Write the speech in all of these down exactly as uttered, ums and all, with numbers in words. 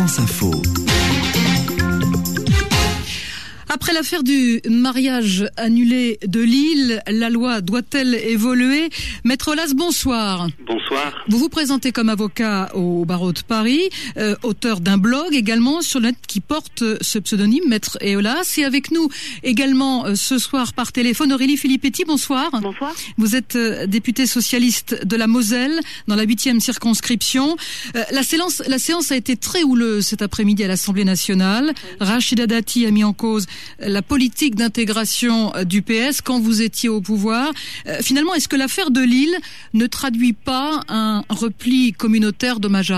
France Info. Après l'affaire du mariage annulé de Lille, la loi doit-elle évoluer? Maître Aulas, bonsoir. Bonsoir. Vous vous présentez comme avocat au barreau de Paris, euh, auteur d'un blog également sur le net qui porte ce pseudonyme, Maître Aulas. Et avec nous également euh, ce soir par téléphone, Aurélie Filippetti, bonsoir. Bonsoir. Vous êtes euh, députée socialiste de la Moselle, dans la huitième circonscription. Euh, la, séance, la séance a été très houleuse cet après-midi à l'Assemblée nationale. Oui. Rachida Dati a mis en cause la politique d'intégration du P S quand vous étiez au pouvoir. Euh, finalement, est-ce que l'affaire de Lille ne traduit pas un repli communautaire dommageable ?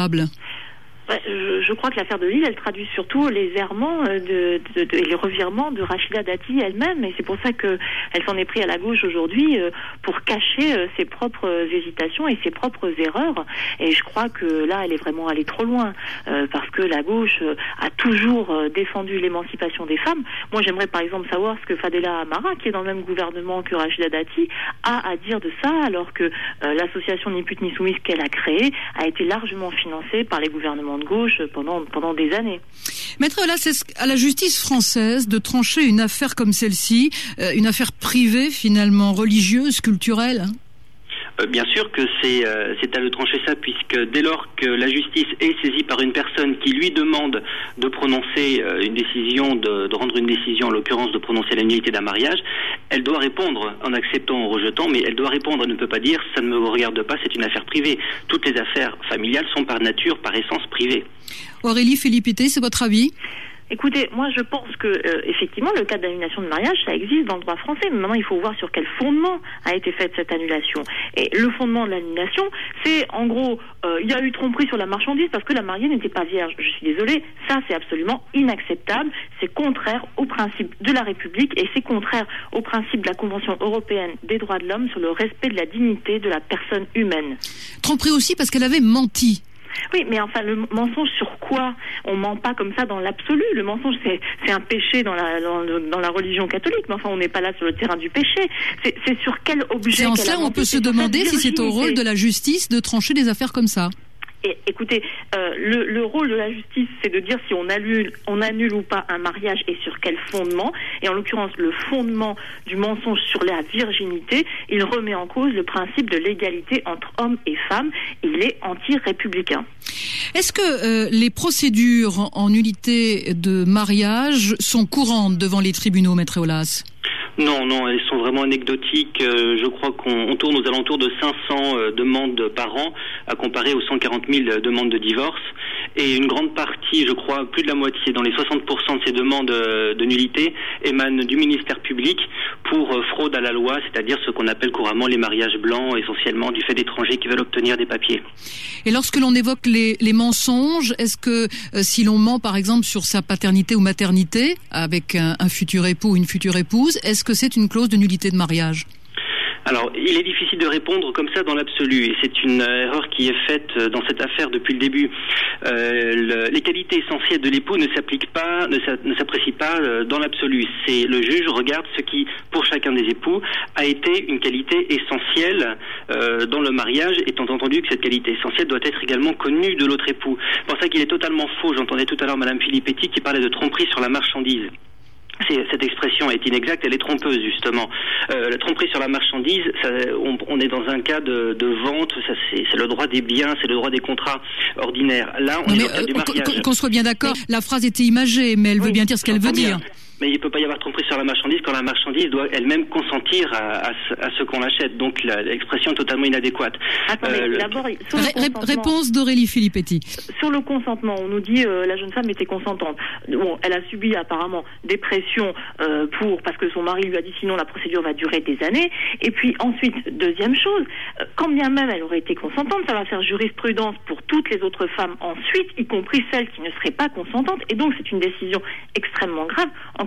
Je, je crois que l'affaire de Lille, elle traduit surtout les errements de, de, de, et les revirements de Rachida Dati elle-même, et c'est pour ça que elle s'en est pris à la gauche aujourd'hui euh, pour cacher euh, ses propres hésitations et ses propres erreurs. Et je crois que là, elle est vraiment allée trop loin, euh, parce que la gauche euh, a toujours euh, défendu l'émancipation des femmes. Moi, j'aimerais par exemple savoir ce que Fadela Amara, qui est dans le même gouvernement que Rachida Dati, a à dire de ça, alors que euh, l'association Ni pute ni soumise qu'elle a créée a été largement financée par les gouvernements de gauche pendant, pendant des années. Maître Aulas, est-ce à la justice française de trancher une affaire comme celle-ci, euh, une affaire privée finalement, religieuse, culturelle ? Euh, bien sûr que c'est, euh, c'est à le trancher ça, puisque dès lors que la justice est saisie par une personne qui lui demande de prononcer euh, une décision, de, de rendre une décision, en l'occurrence de prononcer la nullité d'un mariage, elle doit répondre en acceptant ou en rejetant, mais elle doit répondre, elle ne peut pas dire « ça ne me regarde pas, c'est une affaire privée ». Toutes les affaires familiales sont par nature, par essence privées. Aurélie Filippetti, c'est votre avis ? Écoutez, moi je pense que euh, effectivement le cas d'annulation de mariage, ça existe dans le droit français, mais maintenant il faut voir sur quel fondement a été faite cette annulation. Et le fondement de l'annulation, c'est en gros, euh, il y a eu tromperie sur la marchandise parce que la mariée n'était pas vierge. Je suis désolée, ça c'est absolument inacceptable, c'est contraire au principe de la République et c'est contraire au principe de la Convention européenne des droits de l'homme sur le respect de la dignité de la personne humaine. Tromperie aussi parce qu'elle avait menti. Oui, mais enfin, le mensonge sur quoi ? On ment pas comme ça dans l'absolu. Le mensonge, c'est, c'est un péché dans la, dans, dans la religion catholique. Mais enfin, on n'est pas là sur le terrain du péché. C'est, c'est sur quel objet... C'est en cela on peut se demander si c'est au rôle de la justice de trancher des affaires comme ça. Et, écoutez, euh, le, le rôle de la justice, c'est de dire si on annule, on annule ou pas un mariage et sur quel fondement. Et en l'occurrence, le fondement du mensonge sur la virginité, il remet en cause le principe de l'égalité entre hommes et femmes. Il est anti-républicain. Est-ce que euh, les procédures en nullité de mariage sont courantes devant les tribunaux, Maître Aulas ? Non, non, elles sont vraiment anecdotiques. Euh, je crois qu'on on tourne aux alentours de cinq cents euh, demandes par an, à comparer aux cent quarante mille demandes de divorce. Et une grande partie, je crois, plus de la moitié, dans les soixante pour cent de ces demandes euh, de nullité, émanent du ministère public pour euh, fraude à la loi, c'est-à-dire ce qu'on appelle couramment les mariages blancs, essentiellement du fait d'étrangers qui veulent obtenir des papiers. Et lorsque l'on évoque les, les mensonges, est-ce que euh, si l'on ment, par exemple, sur sa paternité ou maternité, avec un, un futur époux ou une future épouse, est-ce que c'est une clause de nullité de mariage ? Alors, il est difficile de répondre comme ça dans l'absolu, et c'est une erreur qui est faite dans cette affaire depuis le début. Euh, le, les qualités essentielles de l'époux ne s'appliquent pas, ne, ne s'apprécient pas euh, dans l'absolu. C'est le juge regarde ce qui, pour chacun des époux, a été une qualité essentielle euh, dans le mariage, étant entendu que cette qualité essentielle doit être également connue de l'autre époux. C'est pour ça qu'il est totalement faux. J'entendais tout à l'heure Madame Filippetti qui parlait de tromperie sur la marchandise. C'est, cette expression est inexacte, elle est trompeuse justement. Euh, la tromperie sur la marchandise, ça, on, on est dans un cas de, de vente, ça, c'est, c'est le droit des biens, c'est le droit des contrats ordinaires. Là, on non, est mais, au cas euh, du mariage. Qu'on, qu'on soit bien d'accord, la phrase était imagée, mais elle oui, veut bien dire ce qu'elle veut dire. Mais il ne peut pas y avoir tromperie sur la marchandise quand la marchandise doit elle-même consentir à, à, ce, à ce qu'on l'achète. Donc la, l'expression est totalement inadéquate. Attendez, euh, d'abord, sur le Ré- réponse d'Aurélie Filippetti. Sur le consentement, on nous dit euh, la jeune femme était consentante. Bon, elle a subi apparemment des pressions euh, pour parce que son mari lui a dit sinon la procédure va durer des années. Et puis ensuite, deuxième chose, euh, quand bien même elle aurait été consentante, ça va faire jurisprudence pour toutes les autres femmes ensuite, y compris celles qui ne seraient pas consentantes. Et donc c'est une décision extrêmement grave. Encore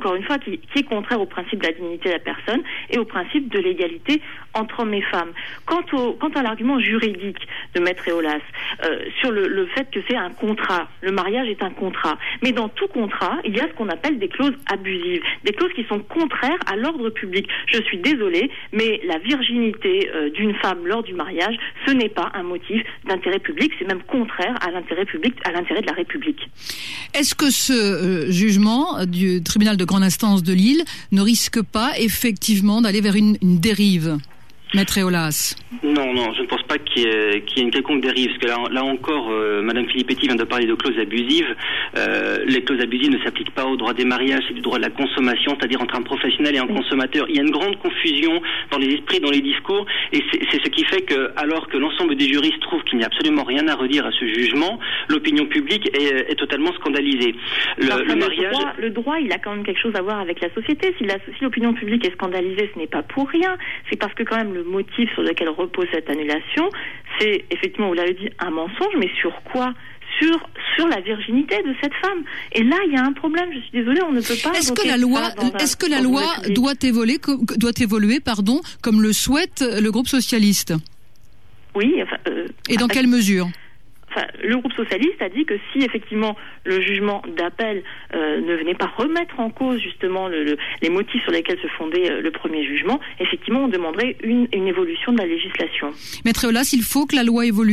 encore une fois, qui, qui est contraire au principe de la dignité de la personne et au principe de l'égalité entre hommes et femmes. Quant, au, quant à l'argument juridique de Maître Eolas, euh, sur le, le fait que c'est un contrat, le mariage est un contrat, mais dans tout contrat, il y a ce qu'on appelle des clauses abusives, des clauses qui sont contraires à l'ordre public. Je suis désolée, mais la virginité euh, d'une femme lors du mariage, ce n'est pas un motif d'intérêt public, c'est même contraire à l'intérêt public, à l'intérêt de la République. Est-ce que ce euh, jugement du tribunal de grande instance de Lille ne risque pas effectivement d'aller vers une, une dérive, Maître Eolas? Non, non, je ne pense pas qu'il y ait, qu'il y ait une quelconque dérive, parce que là, là encore, euh, Madame Filippetti vient de parler de clauses abusives. Euh, les clauses abusives ne s'appliquent pas au droit des mariages, c'est du droit de la consommation, c'est-à-dire entre un professionnel et un consommateur. Il y a une grande confusion dans les esprits, dans les discours, et c'est, c'est ce qui fait que, alors que l'ensemble des juristes trouvent qu'il n'y a absolument rien à redire à ce jugement, l'opinion publique est, est totalement scandalisée. Le, Alors, le le mariage... droit, le droit, il a quand même quelque chose à voir avec la société. Si, la, si l'opinion publique est scandalisée, ce n'est pas pour rien. C'est parce que quand même le motif sur lequel repose cette annulation, c'est effectivement, vous l'avez dit, un mensonge, mais sur quoi ? Sur, sur la virginité de cette femme. Et là, il y a un problème, je suis désolée, on ne peut pas... Est-ce que la loi, un, est-ce que la loi doit évoluer, doit évoluer, pardon, comme le souhaite le groupe socialiste ? Oui. Enfin, euh, Et dans quelle mesure ? Enfin, le groupe socialiste a dit que si effectivement le jugement d'appel euh, ne venait pas remettre en cause justement le, le, les motifs sur lesquels se fondait euh, le premier jugement, effectivement on demanderait une, une évolution de la législation. Maître Eolas, il faut que la loi évolue ?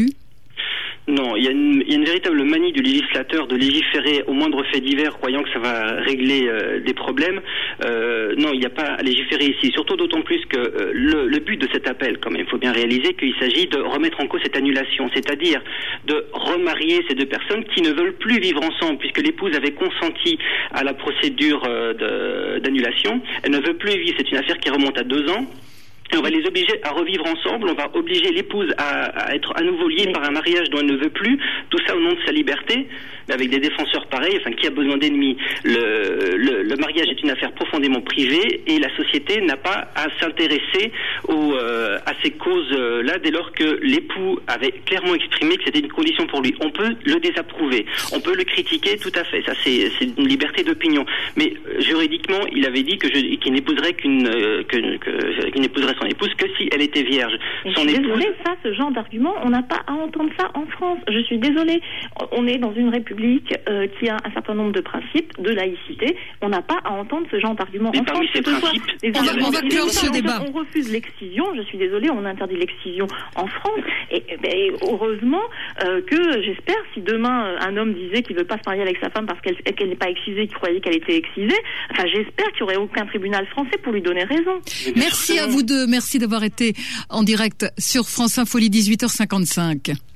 Non, il y, a une, il y a une véritable manie du législateur de légiférer au moindre fait divers, croyant que ça va régler euh, des problèmes. Euh, non, il n'y a pas à légiférer ici. Surtout d'autant plus que euh, le, le but de cet appel, quand même, il faut bien réaliser qu'il s'agit de remettre en cause cette annulation, c'est-à-dire de remarier ces deux personnes qui ne veulent plus vivre ensemble, puisque l'épouse avait consenti à la procédure euh, de, d'annulation. Elle ne veut plus vivre, c'est une affaire qui remonte à deux ans. Et on va les obliger à revivre ensemble, on va obliger l'épouse à, à être à nouveau liée par un mariage dont elle ne veut plus, tout ça au nom de sa liberté, mais avec des défenseurs pareils, enfin qui a besoin d'ennemis. Le, le, le mariage est une affaire profondément privée et la société n'a pas à s'intéresser aux, euh, à ces causes-là dès lors que l'époux avait clairement exprimé que c'était une condition pour lui. On peut le désapprouver, on peut le critiquer, tout à fait, ça c'est, c'est une liberté d'opinion. Mais euh, juridiquement, il avait dit que je, qu'il n'épouserait qu'une, euh, que, que, qu'il n'épouserait son épouse que si elle était vierge. Et son je suis épouse... désolée, ça, ce genre d'argument, on n'a pas à entendre ça en France. Je suis désolée. On est dans une république euh, qui a un certain nombre de principes de laïcité. On n'a pas à entendre ce genre d'argument en parmi France. ces principes, les on va, on va clore ce débat. On refuse l'excision. Je suis désolée, on interdit l'excision en France. Et, et heureusement euh, que j'espère, si demain un homme disait qu'il ne veut pas se marier avec sa femme parce qu'elle, qu'elle n'est pas excisée, qu'il croyait qu'elle était excisée, enfin j'espère qu'il n'y aurait aucun tribunal français pour lui donner raison. Merci à vous deux. Merci d'avoir été en direct sur France Info dix-huit heures cinquante-cinq.